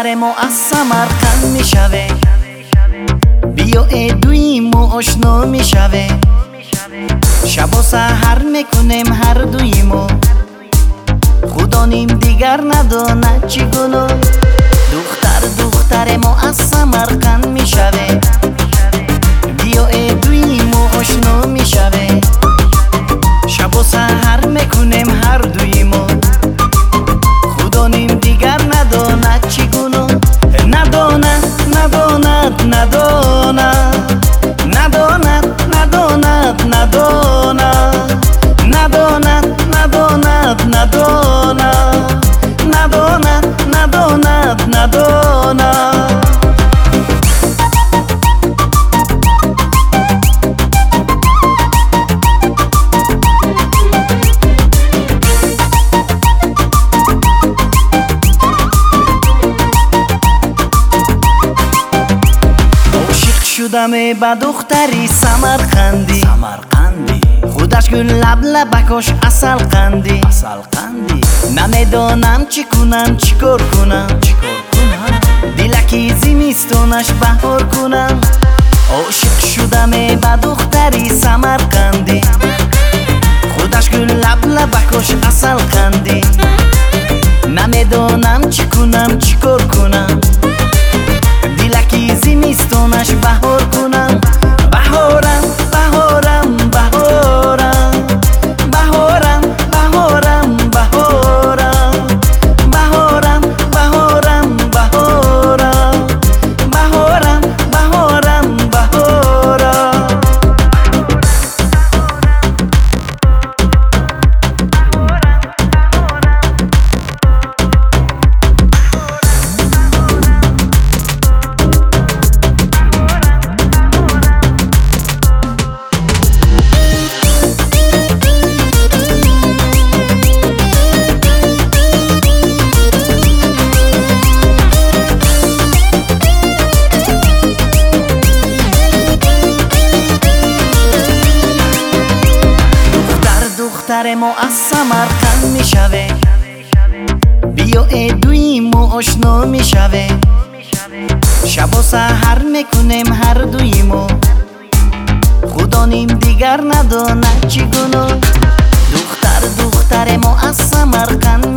دختر ما از سمرقند میشوه، بیا ادویم و آشنا میشوه. شب و سحر میکنیم هر دویمو، خدا نیم دیگر نداند چگونه. دختر ما از سمرقند میشوه، بیا ادویم و آشنا میشوه. شب و سحر میکنیم هر دویمو، خدا نیم دیگر نداند چگونه. نداند نداند نداند نداند نداند نداند نداند نداند نداند نداند نداند. شدم با دختری سمرقندی، خودش گل لب لبکاش اصل قندی. نمیدانم چی کنم چیکار کنم، دلکی زمستانش بهار کنم. عاشق شدم با دختری سمرقندی، خودش گل لب لبکاش اصل قندی. نمیدانم چی کنم چیکار کنم، دلکی زمستانش بهار کنم. بهارم بهارم بهارم بهارم بهارم بهارم بهارم بهارم بهارم بهارم بهارم بهارم. دختر ما از سمرقند میشوه، بیا ادویم و آشنا میشوه. شب و سحر میکنیم هر دویمو، خدا نیم دیگر نداند چگونه. دختر ما از سمرقند